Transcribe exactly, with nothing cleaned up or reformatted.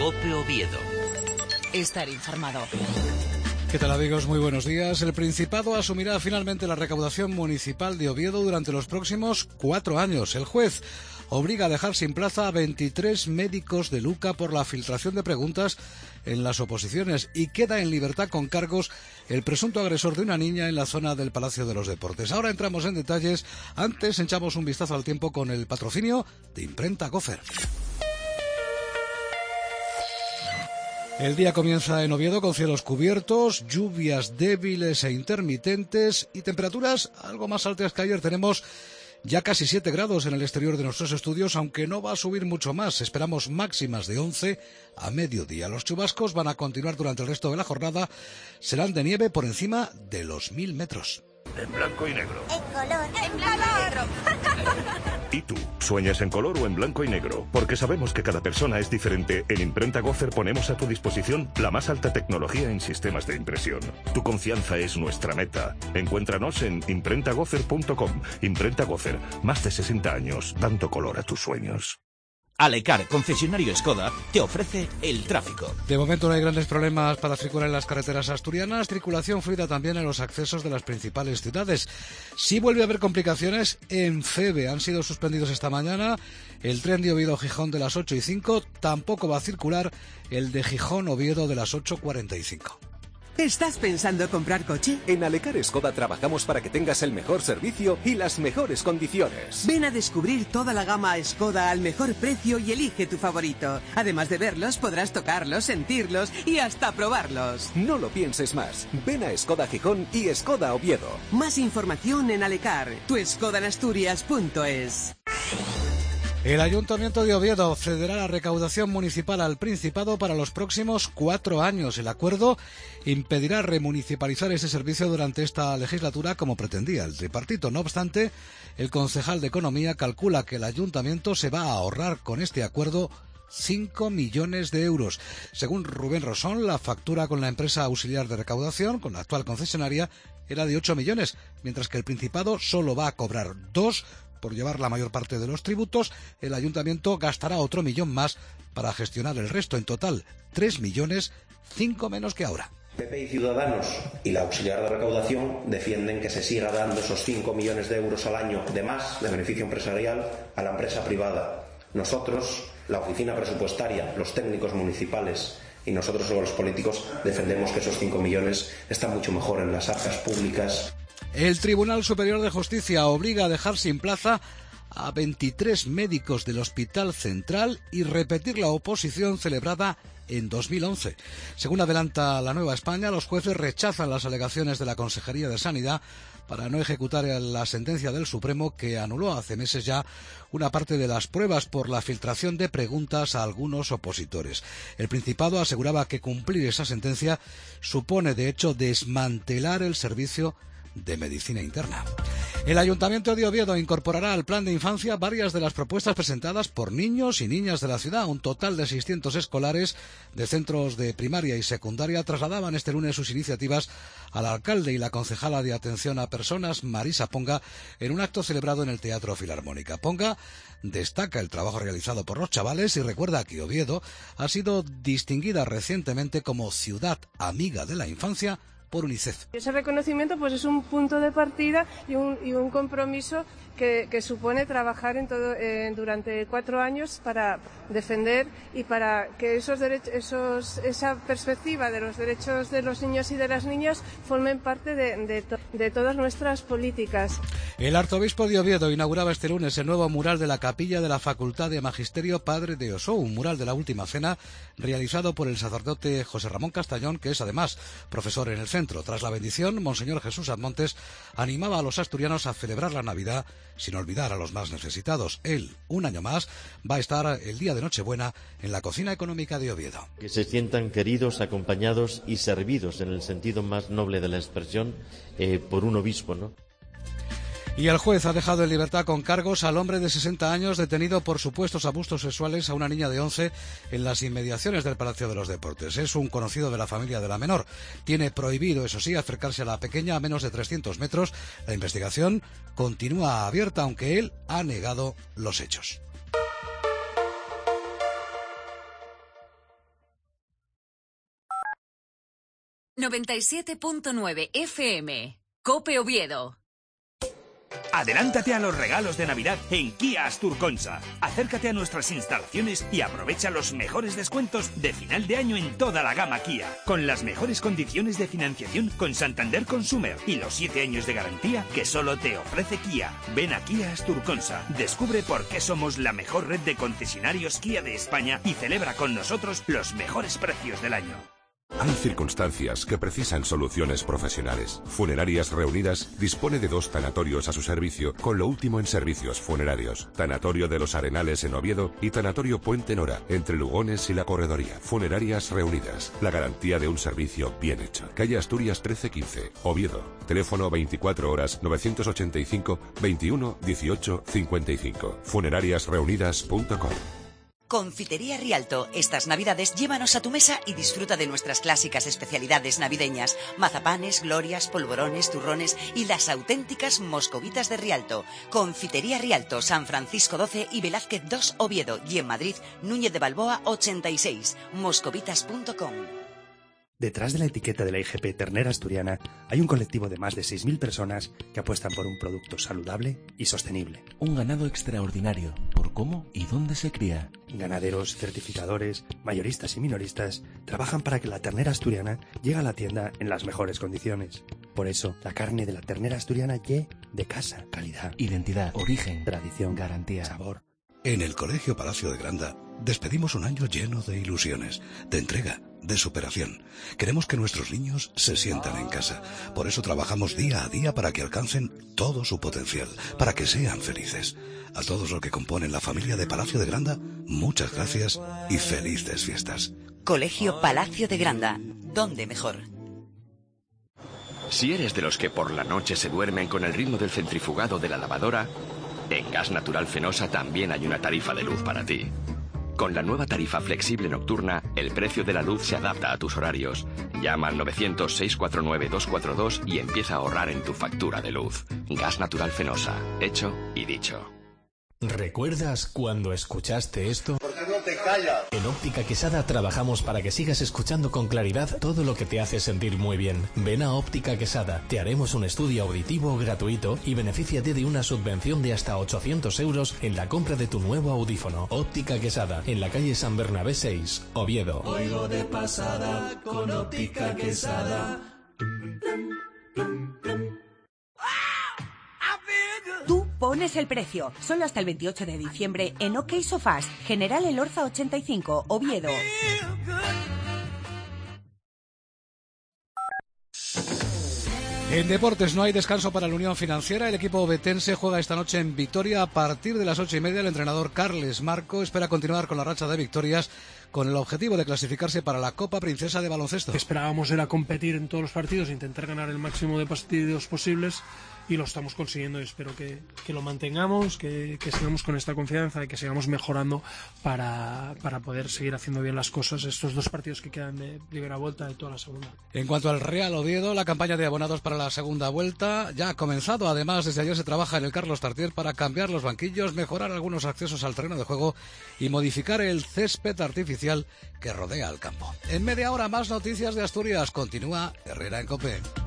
COPE Oviedo. Estar informado. ¿Qué tal, amigos? Muy buenos días. El Principado asumirá finalmente la recaudación municipal de Oviedo durante los próximos cuatro años. El juez obliga a dejar sin plaza a veintitrés médicos de Luca por la filtración de preguntas en las oposiciones y queda en libertad con cargos el presunto agresor de una niña en la zona del Palacio de los Deportes. Ahora entramos en detalles. Antes echamos un vistazo al tiempo con el patrocinio de Imprenta Gofer. El día comienza en Oviedo con cielos cubiertos, lluvias débiles e intermitentes y temperaturas algo más altas que ayer. Tenemos ya casi siete grados en el exterior de nuestros estudios, aunque no va a subir mucho más. Esperamos máximas de once a mediodía. Los chubascos van a continuar durante el resto de la jornada. Serán de nieve por encima de los mil metros. En blanco y negro. En color. En blanco y negro. ¿Y tú? ¿Sueñas en color o en blanco y negro? Porque sabemos que cada persona es diferente. En Imprenta Gofer ponemos a tu disposición la más alta tecnología en sistemas de impresión. Tu confianza es nuestra meta. Encuéntranos en imprenta gofer punto com. Imprenta Gofer, más de sesenta años dando color a tus sueños. Alecar, concesionario Skoda, te ofrece el tráfico. De momento no hay grandes problemas para circular en las carreteras asturianas. Circulación fluida también en los accesos de las principales ciudades. Sí vuelve a haber complicaciones en Feve. Han sido suspendidos esta mañana el tren de Oviedo-Gijón de las ocho y cinco. Tampoco va a circular el de Gijón-Oviedo de las ocho cuarenta y cinco. ¿Estás pensando comprar coche? En Alecar Skoda trabajamos para que tengas el mejor servicio y las mejores condiciones. Ven a descubrir toda la gama Skoda al mejor precio y elige tu favorito. Además de verlos, podrás tocarlos, sentirlos y hasta probarlos. No lo pienses más. Ven a Skoda Gijón y Skoda Oviedo. Más información en Alecar, tu skoda en asturias punto es. El Ayuntamiento de Oviedo cederá la recaudación municipal al Principado para los próximos cuatro años. El acuerdo impedirá remunicipalizar ese servicio durante esta legislatura como pretendía el tripartito. No obstante, el concejal de Economía calcula que el Ayuntamiento se va a ahorrar con este acuerdo cinco millones de euros. Según Rubén Rosón, la factura con la empresa auxiliar de recaudación, con la actual concesionaria, era de ocho millones, mientras que el Principado solo va a cobrar dos por llevar la mayor parte de los tributos. El ayuntamiento gastará otro millón más para gestionar el resto. En total, tres millones, cinco menos que ahora. P P y Ciudadanos y la auxiliar de recaudación defienden que se siga dando esos cinco millones de euros al año de más de beneficio empresarial a la empresa privada. Nosotros, la oficina presupuestaria, los técnicos municipales y nosotros los políticos defendemos que esos cinco millones están mucho mejor en las arcas públicas. El Tribunal Superior de Justicia obliga a dejar sin plaza a veintitrés médicos del Hospital Central y repetir la oposición celebrada en dos mil once. Según adelanta La Nueva España, los jueces rechazan las alegaciones de la Consejería de Sanidad para no ejecutar la sentencia del Supremo que anuló hace meses ya una parte de las pruebas por la filtración de preguntas a algunos opositores. El Principado aseguraba que cumplir esa sentencia supone de hecho desmantelar el servicio de medicina interna. El Ayuntamiento de Oviedo incorporará al plan de infancia varias de las propuestas presentadas por niños y niñas de la ciudad. Un total de seiscientos escolares de centros de primaria y secundaria trasladaban este lunes sus iniciativas al alcalde y la concejala de Atención a Personas, Marisa Ponga, en un acto celebrado en el Teatro Filarmónica. Ponga destaca el trabajo realizado por los chavales y recuerda que Oviedo ha sido distinguida recientemente como ciudad amiga de la infancia por UNICEF. Ese reconocimiento pues es un punto de partida y un, y un compromiso que, que supone trabajar en todo, eh, durante cuatro años para defender y para que esos derechos, esos, esa perspectiva de los derechos de los niños y de las niñas formen parte de, de, to, de todas nuestras políticas. El arzobispo de Oviedo inauguraba este lunes el nuevo mural de la capilla de la Facultad de Magisterio Padre de Osó, un mural de la Última Cena realizado por el sacerdote José Ramón Castañón, que es además profesor en el centro. Tras la bendición, Monseñor Jesús Admontes animaba a los asturianos a celebrar la Navidad sin olvidar a los más necesitados. Él, un año más, va a estar el día de Nochebuena en la cocina económica de Oviedo. Que se sientan queridos, acompañados y servidos, en el sentido más noble de la expresión, eh, por un obispo, ¿no? Y el juez ha dejado en libertad con cargos al hombre de sesenta años detenido por supuestos abusos sexuales a una niña de once en las inmediaciones del Palacio de los Deportes. Es un conocido de la familia de la menor. Tiene prohibido, eso sí, acercarse a la pequeña a menos de trescientos metros. La investigación continúa abierta, aunque él ha negado los hechos. noventa y siete punto nueve F M. COPE Oviedo. Adelántate a los regalos de Navidad en Kia Asturconsa. Acércate a nuestras instalaciones y aprovecha los mejores descuentos de final de año en toda la gama Kia, con las mejores condiciones de financiación con Santander Consumer y los siete años de garantía que solo te ofrece Kia. Ven a Kia Asturconsa, descubre por qué somos la mejor red de concesionarios Kia de España y celebra con nosotros los mejores precios del año. Hay circunstancias que precisan soluciones profesionales. Funerarias Reunidas dispone de dos tanatorios a su servicio, con lo último en servicios funerarios. Tanatorio de los Arenales en Oviedo y Tanatorio Puente Nora, entre Lugones y La Corredoría. Funerarias Reunidas, la garantía de un servicio bien hecho. Calle Asturias trece quince, Oviedo. Teléfono veinticuatro horas novecientos ochenta y cinco veintiuno dieciocho cincuenta y cinco. funerarias reunidas punto com. Confitería Rialto. Estas Navidades llévanos a tu mesa y disfruta de nuestras clásicas especialidades navideñas. Mazapanes, glorias, polvorones, turrones y las auténticas moscovitas de Rialto. Confitería Rialto, San Francisco doce y Velázquez dos Oviedo. Y en Madrid, Núñez de Balboa ochenta y seis. moscovitas punto com. Detrás de la etiqueta de la I G P Ternera Asturiana hay un colectivo de más de seis mil personas que apuestan por un producto saludable y sostenible. Un ganado extraordinario, por cómo y dónde se cría. Ganaderos, certificadores, mayoristas y minoristas trabajan para que la ternera asturiana llegue a la tienda en las mejores condiciones. Por eso, la carne de la ternera asturiana llegue de casa, calidad, identidad, origen, tradición, garantía, sabor. En el Colegio Palacio de Granda despedimos un año lleno de ilusiones, de entrega, de superación. Queremos que nuestros niños se sientan en casa. Por eso trabajamos día a día para que alcancen todo su potencial, para que sean felices. A todos los que componen la familia de Palacio de Granda, muchas gracias y felices fiestas. Colegio Palacio de Granda. ¿Dónde mejor? Si eres de los que por la noche se duermen con el ritmo del centrifugado de la lavadora, en Gas Natural Fenosa también hay una tarifa de luz para ti. Con la nueva tarifa flexible nocturna, el precio de la luz se adapta a tus horarios. Llama al novecientos, seiscientos cuarenta y nueve, doscientos cuarenta y dos y empieza a ahorrar en tu factura de luz. Gas Natural Fenosa. Hecho y dicho. ¿Recuerdas cuando escuchaste esto? ¿Por qué no te callas? En Óptica Quesada trabajamos para que sigas escuchando con claridad todo lo que te hace sentir muy bien. Ven a Óptica Quesada, te haremos un estudio auditivo gratuito y benefíciate de una subvención de hasta ochocientos euros en la compra de tu nuevo audífono. Óptica Quesada, en la calle San Bernabé seis, Oviedo. Oigo de pasada con Óptica Quesada. Tú pones el precio. Solo hasta el veintiocho de diciembre en OK Sofás, General Elorza ochenta y cinco, Oviedo. En deportes no hay descanso para la Unión Financiera. El equipo ovetense juega esta noche en Vitoria a partir de las ocho y media. El entrenador Carles Marco espera continuar con la racha de victorias con el objetivo de clasificarse para la Copa Princesa de Baloncesto. Lo que esperábamos era competir en todos los partidos, intentar ganar el máximo de partidos posibles y lo estamos consiguiendo y espero que, que lo mantengamos, que, que sigamos con esta confianza y que sigamos mejorando para, para poder seguir haciendo bien las cosas estos dos partidos que quedan de primera vuelta y toda la segunda. En cuanto al Real Oviedo, la campaña de abonados para la segunda vuelta ya ha comenzado. Además, desde ayer se trabaja en el Carlos Tartier para cambiar los banquillos, mejorar algunos accesos al terreno de juego y modificar el césped artificial que rodea el campo. En media hora más noticias de Asturias. Continúa Herrera en COPE.